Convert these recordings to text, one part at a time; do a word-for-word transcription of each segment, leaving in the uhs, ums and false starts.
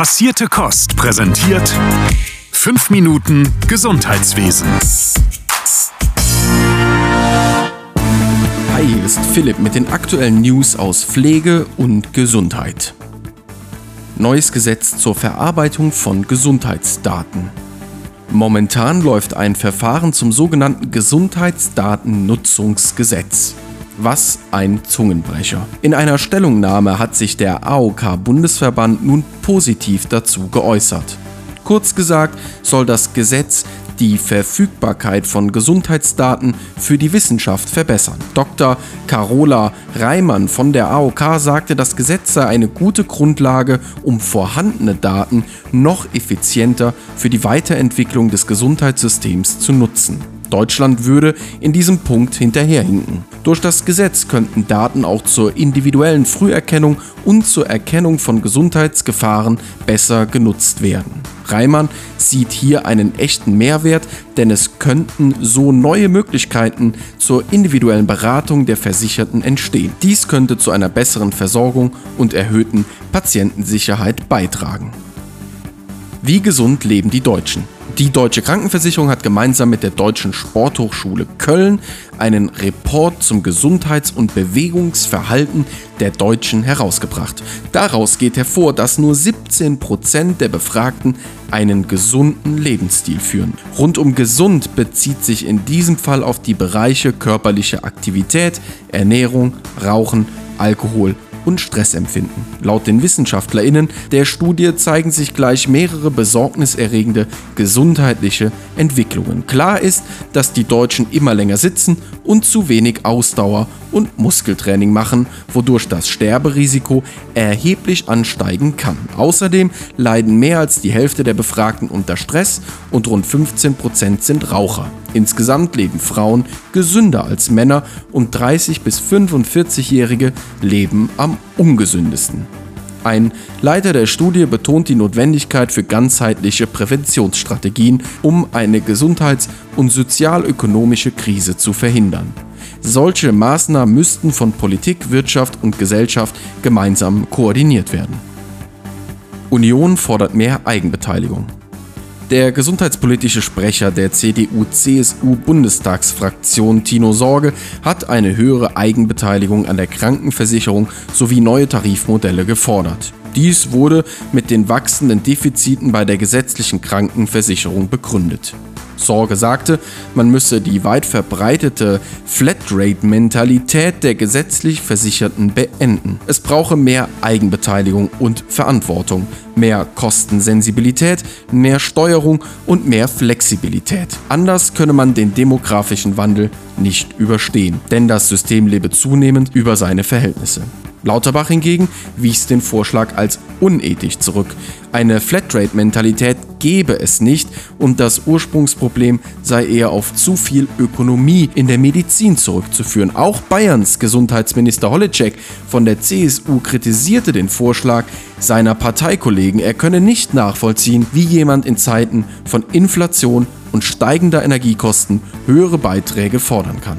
Passierte Kost präsentiert fünf Minuten Gesundheitswesen. Hi, hier ist Philipp mit den aktuellen News aus Pflege und Gesundheit. Neues Gesetz zur Verarbeitung von Gesundheitsdaten. Momentan läuft ein Verfahren zum sogenannten Gesundheitsdatennutzungsgesetz. Was ein Zungenbrecher. In einer Stellungnahme hat sich der A O K-Bundesverband nun positiv dazu geäußert. Kurz gesagt soll das Gesetz die Verfügbarkeit von Gesundheitsdaten für die Wissenschaft verbessern. Doktor Carola Reimann von der A O K sagte, das Gesetz sei eine gute Grundlage, um vorhandene Daten noch effizienter für die Weiterentwicklung des Gesundheitssystems zu nutzen. Deutschland würde in diesem Punkt hinterherhinken. Durch das Gesetz könnten Daten auch zur individuellen Früherkennung und zur Erkennung von Gesundheitsgefahren besser genutzt werden. Reimann sieht hier einen echten Mehrwert, denn es könnten so neue Möglichkeiten zur individuellen Beratung der Versicherten entstehen. Dies könnte zu einer besseren Versorgung und erhöhten Patientensicherheit beitragen. Wie gesund leben die Deutschen? Die Deutsche Krankenversicherung hat gemeinsam mit der Deutschen Sporthochschule Köln einen Report zum Gesundheits- und Bewegungsverhalten der Deutschen herausgebracht. Daraus geht hervor, dass nur siebzehn Prozent der Befragten einen gesunden Lebensstil führen. Rundum gesund bezieht sich in diesem Fall auf die Bereiche körperliche Aktivität, Ernährung, Rauchen, Alkohol und Stressempfinden. Laut den WissenschaftlerInnen der Studie zeigen sich gleich mehrere besorgniserregende gesundheitliche Entwicklungen. Klar ist, dass die Deutschen immer länger sitzen und zu wenig Ausdauer- und Muskeltraining machen, wodurch das Sterberisiko erheblich ansteigen kann. Außerdem leiden mehr als die Hälfte der Befragten unter Stress und rund fünfzehn Prozent sind Raucher. Insgesamt leben Frauen gesünder als Männer und dreißig- bis fünfundvierzigjährige leben am ungesündesten. Ein Leiter der Studie betont die Notwendigkeit für ganzheitliche Präventionsstrategien, um eine gesundheits- und sozialökonomische Krise zu verhindern. Solche Maßnahmen müssten von Politik, Wirtschaft und Gesellschaft gemeinsam koordiniert werden. Union fordert mehr Eigenbeteiligung. Der gesundheitspolitische Sprecher der C D U C S U-Bundestagsfraktion Tino Sorge hat eine höhere Eigenbeteiligung an der Krankenversicherung sowie neue Tarifmodelle gefordert. Dies wurde mit den wachsenden Defiziten bei der gesetzlichen Krankenversicherung begründet. Sorge sagte, man müsse die weit verbreitete Flatrate-Mentalität der gesetzlich Versicherten beenden. Es brauche mehr Eigenbeteiligung und Verantwortung, mehr Kostensensibilität, mehr Steuerung und mehr Flexibilität. Anders könne man den demografischen Wandel nicht überstehen, denn das System lebe zunehmend über seine Verhältnisse. Lauterbach hingegen wies den Vorschlag als unethisch zurück. Eine Flatrate-Mentalität gebe es nicht und das Ursprungsproblem sei eher auf zu viel Ökonomie in der Medizin zurückzuführen. Auch Bayerns Gesundheitsminister Holitschek von der C S U kritisierte den Vorschlag seiner Parteikollegen. Er könne nicht nachvollziehen, wie jemand in Zeiten von Inflation und steigender Energiekosten höhere Beiträge fordern kann.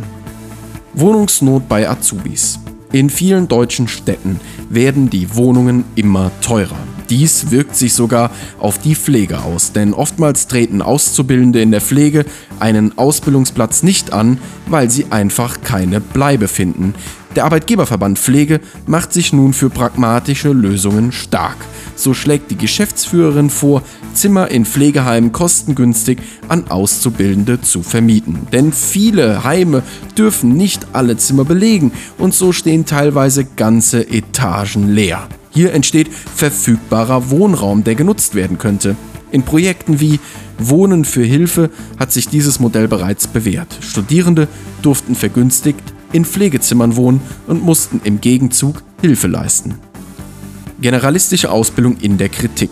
Wohnungsnot bei Azubis. In vielen deutschen Städten werden die Wohnungen immer teurer. Dies wirkt sich sogar auf die Pflege aus, denn oftmals treten Auszubildende in der Pflege einen Ausbildungsplatz nicht an, weil sie einfach keine Bleibe finden. Der Arbeitgeberverband Pflege macht sich nun für pragmatische Lösungen stark. So schlägt die Geschäftsführerin vor, Zimmer in Pflegeheimen kostengünstig an Auszubildende zu vermieten. Denn viele Heime dürfen nicht alle Zimmer belegen und so stehen teilweise ganze Etagen leer. Hier entsteht verfügbarer Wohnraum, der genutzt werden könnte. In Projekten wie Wohnen für Hilfe hat sich dieses Modell bereits bewährt. Studierende durften vergünstigt in Pflegezimmern wohnen und mussten im Gegenzug Hilfe leisten. Generalistische Ausbildung in der Kritik.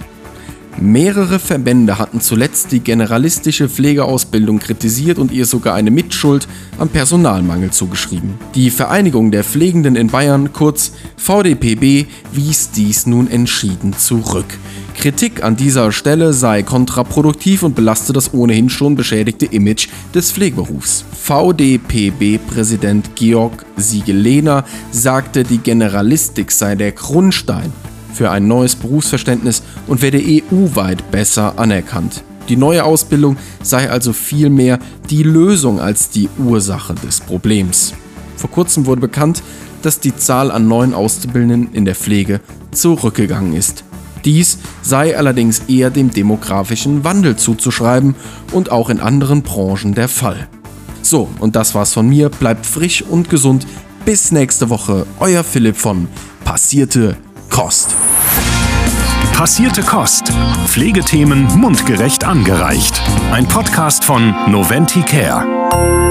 Mehrere Verbände hatten zuletzt die generalistische Pflegeausbildung kritisiert und ihr sogar eine Mitschuld am Personalmangel zugeschrieben. Die Vereinigung der Pflegenden in Bayern, kurz V D P B, wies dies nun entschieden zurück. Kritik an dieser Stelle sei kontraproduktiv und belaste das ohnehin schon beschädigte Image des Pflegeberufs. V D P B-Präsident Georg Siegelehner sagte, die Generalistik sei der Grundstein für ein neues Berufsverständnis und werde E U-weit besser anerkannt. Die neue Ausbildung sei also vielmehr die Lösung als die Ursache des Problems. Vor kurzem wurde bekannt, dass die Zahl an neuen Auszubildenden in der Pflege zurückgegangen ist. Dies sei allerdings eher dem demografischen Wandel zuzuschreiben und auch in anderen Branchen der Fall. So, und das war's von mir. Bleibt frisch und gesund. Bis nächste Woche. Euer Philipp von Passierte Kost. Passierte Kost. Pflegethemen mundgerecht angereicht. Ein Podcast von Noventi Care.